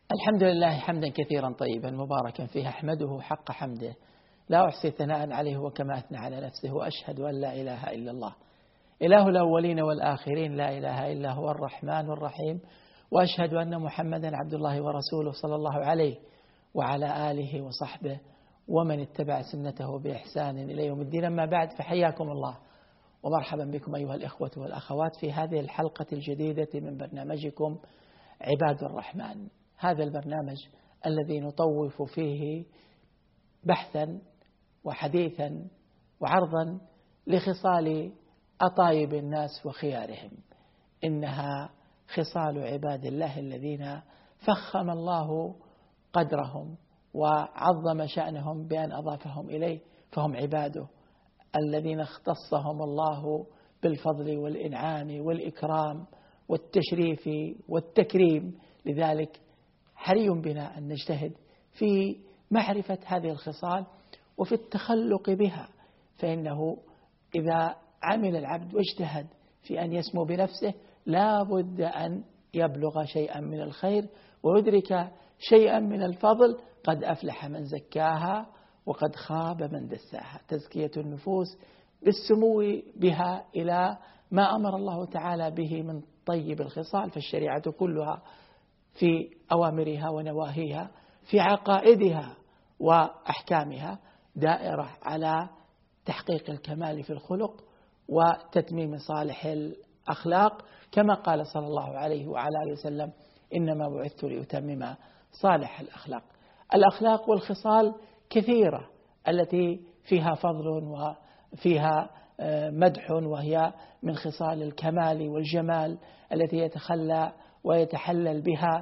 الحمد لله حمدا كثيرا طيبا مباركا فيه، أحمده حق حمده، لا أحصي ثناء عليه وكما أثنى على نفسه، وأشهد أن لا إله إلا الله إله الأولين والآخرين، لا إله إلا هو الرحمن الرحيم، وأشهد أن محمدا عبد الله ورسوله صلى الله عليه وعلى آله وصحبه ومن اتبع سنته بإحسان إلى يوم الدين. أما بعد، فحياكم الله ومرحبا بكم أيها الإخوة والأخوات في هذه الحلقة الجديدة من برنامجكم عباد الرحمن، هذا البرنامج الذي نطوف فيه بحثا وحديثا وعرضا لخصال أطايب الناس وخيارهم. إنها خصال عباد الله الذين فخم الله قدرهم وعظم شأنهم بأن أضافهم إليه، فهم عباده الذين اختصهم الله بالفضل والإنعام والإكرام والتشريف والتكريم. لذلك حري بنا أن نجتهد في معرفة هذه الخصال وفي التخلق بها، فإنه إذا عمل العبد واجتهد في أن يسمو بنفسه لا بد أن يبلغ شيئا من الخير ويدرك شيئا من الفضل. قد أفلح من زكاها وقد خاب من دساها. تزكية النفوس بالسمو بها إلى ما أمر الله تعالى به من طيب الخصال، فالشريعة كلها في أوامرها ونواهيها في عقائدها وأحكامها دائرة على تحقيق الكمال في الخلق وتتميم صالح الأخلاق، كما قال صلى الله عليه وعلى آله وسلم: إنما بعثت لأتمم صالح الأخلاق. الأخلاق والخصال كثيرة التي فيها فضل وفيها مدح، وهي من خصال الكمال والجمال التي يتخلى ويتحلل بها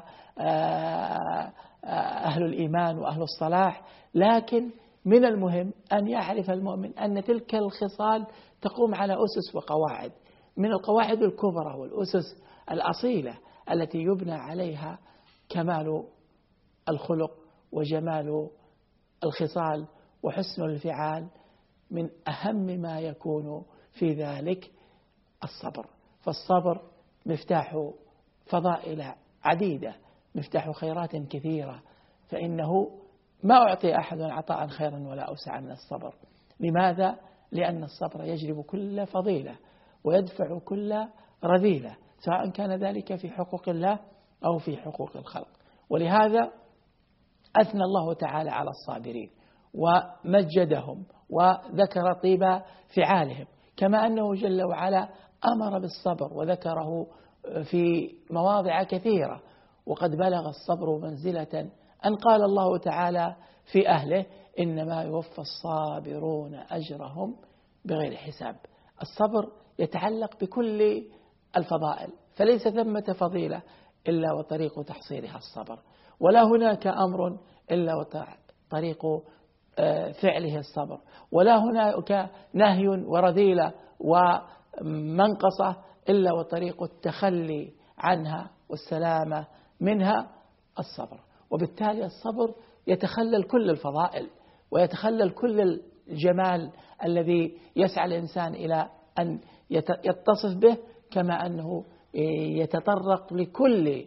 أهل الإيمان وأهل الصلاح. لكن من المهم أن يعرف المؤمن أن تلك الخصال تقوم على أسس وقواعد، من القواعد الكبرى والأسس الأصيلة التي يبنى عليها كمال الخلق وجمال الخصال وحسن الفعال. من أهم ما يكون في ذلك الصبر، فالصبر مفتاح فضائل عديدة، مفتاح خيرات كثيرة، فإنه ما أعطي أحد عطاء خيرا ولا أوسع من الصبر. لماذا؟ لأن الصبر يجلب كل فضيلة ويدفع كل رذيلة، سواء كان ذلك في حقوق الله أو في حقوق الخلق. ولهذا أثنى الله تعالى على الصابرين ومجدهم وذكر طيب فعالهم، كما أنه جل وعلا أمر بالصبر وذكره في مواضع كثيرة. وقد بلغ الصبر منزلة أن قال الله تعالى في أهله: إنما يوفى الصابرون أجرهم بغير حساب. الصبر يتعلق بكل الفضائل، فليس ثمة فضيلة إلا وطريق تحصيلها الصبر، ولا هناك أمر إلا وطريق فعله الصبر، ولا هناك نهي ورذيلة ومنقصة إلا وطريق التخلي عنها والسلامة منها الصبر. وبالتالي الصبر يتخلل كل الفضائل ويتخلل كل الجمال الذي يسعى الإنسان إلى أن يتصف به، كما أنه يتطرق لكل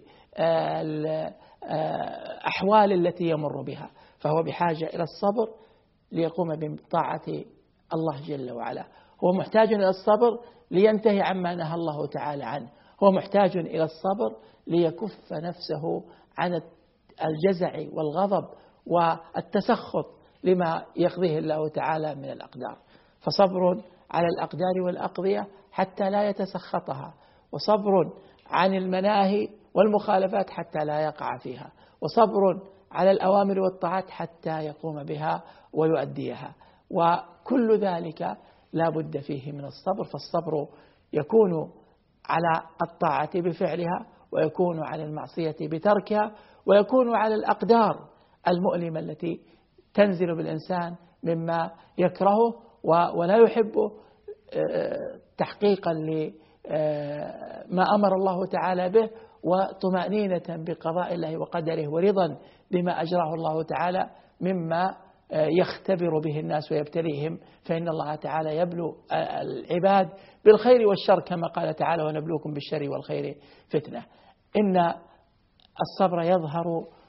الأحوال التي يمر بها، فهو بحاجة إلى الصبر ليقوم بطاعة الله جل وعلا. هو محتاج إلى الصبر لينتهي عما نهى الله تعالى عنه، هو محتاج إلى الصبر ليكف نفسه عن الجزع والغضب والتسخط لما يقضيه الله تعالى من الأقدار. فصبر على الأقدار والأقضية حتى لا يتسخطها، وصبر عن المناهي والمخالفات حتى لا يقع فيها، وصبر على الأوامر والطاعات حتى يقوم بها ويؤديها. وكل ذلك لا بد فيه من الصبر، فالصبر يكون على الطاعة بفعلها، ويكون على المعصية بتركها، ويكون على الأقدار المؤلمة التي تنزل بالإنسان مما يكرهه ولا يحبه، تحقيقا لما أمر الله تعالى به، وطمأنينة بقضاء الله وقدره، ورضا بما أجراه الله تعالى مما يختبر به الناس ويبتليهم، فإن الله تعالى يبلو العباد بالخير والشر، كما قال تعالى: ونبلوكم بالشر والخير فتنة. إن الصبر يظهر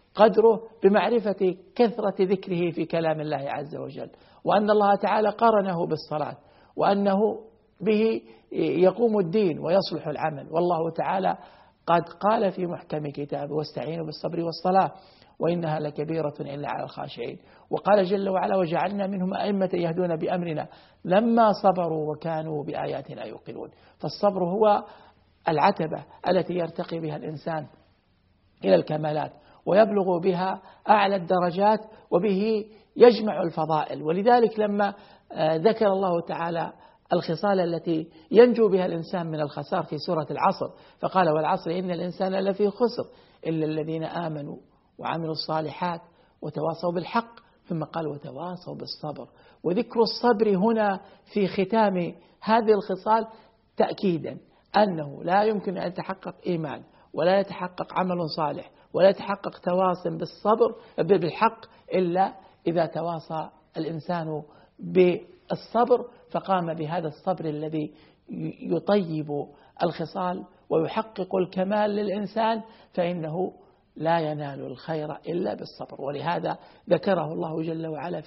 قدره بمعرفة كثرة ذكره في كلام الله عز وجل، وأن الله تعالى قرنه بالصلاة، وأنه به يقوم الدين ويصلح العمل. والله تعالى قد قال في محكم كتابه: واستعينوا بالصبر والصلاة وإنها لكبيرة إلا على الخاشعين. وقال جل وعلا: وجعلنا منهم أئمة يهدون بأمرنا لما صبروا وكانوا بآياتنا يوقنون. فالصبر هو العتبة التي يرتقي بها الإنسان إلى الكمالات ويبلغ بها أعلى الدرجات، وبه يجمع الفضائل. ولذلك لما ذكر الله تعالى الخصال التي ينجو بها الإنسان من الخسار في سورة العصر، فقال: والعصر إن الإنسان لفي خسر إلا الذين آمنوا وعملوا الصالحات وتواصوا بالحق، ثم قال: وتواصوا بالصبر. وذكر الصبر هنا في ختام هذه الخصال تأكيدا أنه لا يمكن أن يتحقق إيمان ولا يتحقق عمل صالح ولا يتحقق تواصل بالحق إلا إذا تواصى الإنسان بالصبر، فقام بهذا الصبر الذي يطيب الخصال ويحقق الكمال للإنسان، فإنه لا ينال الخير إلا بالصبر. ولهذا ذكره الله جل وعلا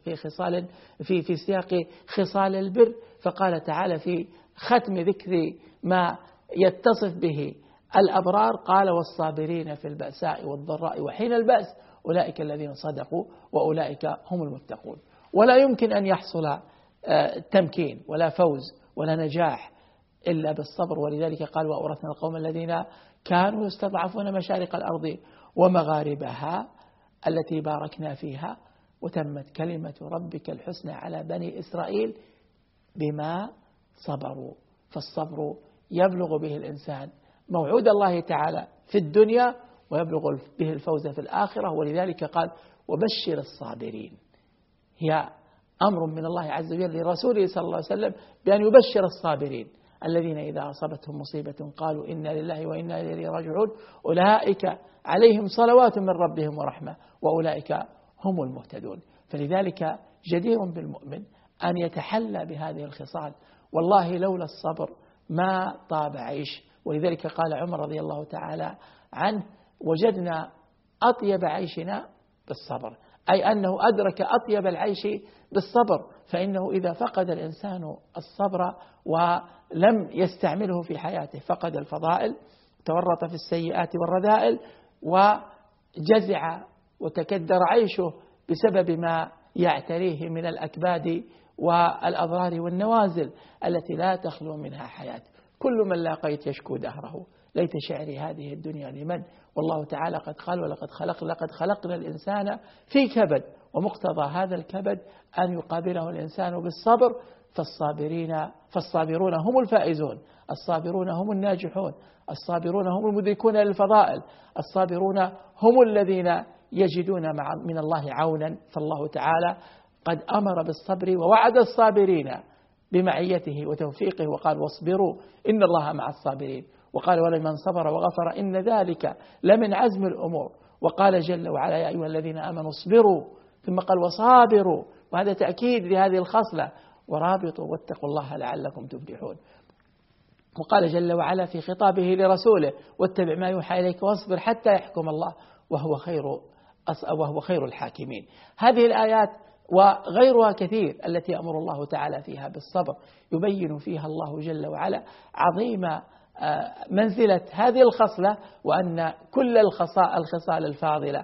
في سياق خصال البر، فقال تعالى في ختم ذكر ما يتصف به الأبرار: قال: والصابرين في البأساء والضراء وحين البأس أولئك الذين صدقوا وأولئك هم المتقون. ولا يمكن أن يحصل تمكين ولا فوز ولا نجاح إلا بالصبر. ولذلك قال: وأورثنا القوم الذين كانوا يستضعفون مشارق الأرض ومغاربها التي باركنا فيها وتمت كلمة ربك الحسنى على بني إسرائيل بما صبروا. فالصبر يبلغ به الإنسان موعود الله تعالى في الدنيا ويبلغ به الفوز في الآخرة. ولذلك قال: وبشر الصابرين. هي أمر من الله عز وجل لرسوله صلى الله عليه وسلم بأن يبشر الصابرين الذين إذا أصابتهم مصيبة قالوا إنا لله وإنا إليه راجعون أولئك عليهم صلوات من ربهم ورحمة وأولئك هم المهتدون. فلذلك جدير بالمؤمن أن يتحلى بهذه الخصال. والله لولا الصبر ما طاب عيش. ولذلك قال عمر رضي الله تعالى عنه: وجدنا أطيب عيشنا بالصبر، أي أنه أدرك أطيب العيش بالصبر. فإنه إذا فقد الإنسان الصبر ولم يستعمله في حياته فقد الفضائل، تورط في السيئات والرذائل، وجزع وتكدر عيشه بسبب ما يعتريه من الأكباد والأضرار والنوازل التي لا تخلو منها حياة. كل من لاقيت يشكو دهره ليت شعري هذه الدنيا لمن. والله تعالى قد قال: لقد خلقنا الإنسان في كبد. ومقتضى هذا الكبد أن يقابله الإنسان بالصبر. فالصابرون هم الفائزون، الصابرون هم الناجحون، الصابرون هم المدركون للفضائل، الصابرون هم الذين يجدون من الله عونا. فالله تعالى قد أمر بالصبر ووعد الصابرين بمعيته وتوفيقه، وقال: واصبروا إن الله مع الصابرين. وقال: ولمن صبر وغفر إن ذلك لمن عزم الأمور. وقال جل وعلا: يا أيها الذين آمنوا اصبروا، ثم قال: وصابروا، وهذا تأكيد لهذه الخصلة، ورابطوا واتقوا الله لعلكم تفلحون. وقال جل وعلا في خطابه لرسوله: واتبع ما يوحى إليك واصبر حتى يحكم الله وهو خير الحاكمين. هذه الآيات وغيرها كثير التي أمر الله تعالى فيها بالصبر يبين فيها الله جل وعلا عظيم منزلة هذه الخصلة، وأن كل الخصال الفاضلة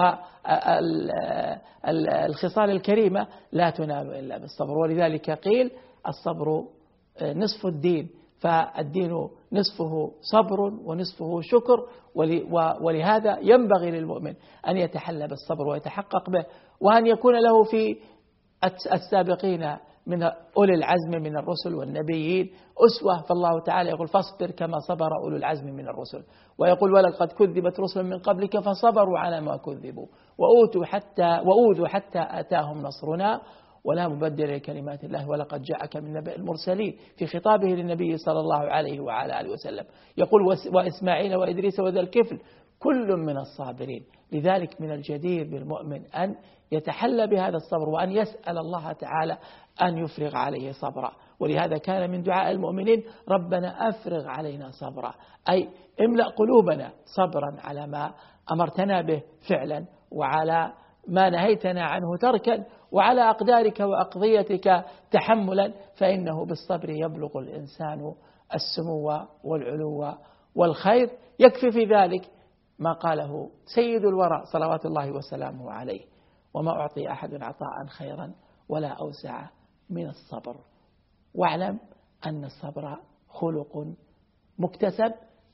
والخصال الكريمة لا تنال إلا بالصبر. ولذلك قيل: الصبر نصف الدين، فالدين نصفه صبر ونصفه شكر. ولهذا ينبغي للمؤمن أن يتحلى بالصبر ويتحقق به، وأن يكون له في السابقين من أولي العزم من الرسل والنبيين أسوة. فالله تعالى يقول: فاصبر كما صبر أولو العزم من الرسل. ويقول: ولقد كذبت رسل من قبلك فصبروا على ما كذبوا وأوذوا حتى آتاهم نصرنا ولا مبدل لكلمات الله ولقد جاءك من نبأ المرسلين، في خطابه للنبي صلى الله عليه وعلى آله وسلم. يقول: وإسماعيل وإدريس وذا الكفل كل من الصابرين. لذلك من الجدير بالمؤمن أن يتحلى بهذا الصبر، وأن يسأل الله تعالى أن يفرغ عليه صبرا. ولهذا كان من دعاء المؤمنين: ربنا أفرغ علينا صبرا، أي املأ قلوبنا صبرا على ما أمرتنا به فعلا، وعلى ما نهيتنا عنه تركا، وعلى أقدارك وأقضيتك تحملا، فإنه بالصبر يبلغ الإنسان السمو والعلو والخير. يكفي في ذلك ما قاله سيد الورى صلوات الله وسلامه عليه: وما أعطي أحد عطاء خيرا ولا أوسع من الصبر. واعلم أن الصبر خلق مكتسب،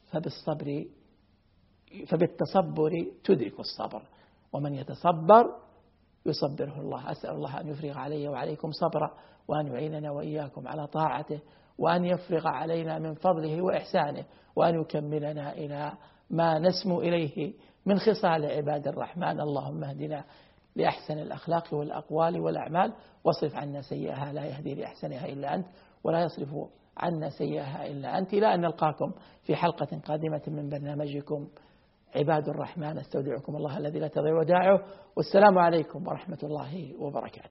فبالتصبر تدرك الصبر، ومن يتصبر يصبره الله. أسأل الله أن يفرغ علي وعليكم صبرا، وأن يعيننا وإياكم على طاعته، وأن يفرغ علينا من فضله وإحسانه، وأن يكملنا إلى ما نسمو إليه من خصال عباد الرحمن. اللهم اهدنا لأحسن الأخلاق والأقوال والأعمال، واصرف عنا سيئها لا يهدي لأحسنها إلا أنت، ولا يصرف عنا سيئها إلا أنت. إلى أن نلقاكم في حلقة قادمة من برنامجكم عباد الرحمن. استودعكم الله الذي لا تضيع ودائعه، والسلام عليكم ورحمة الله وبركاته.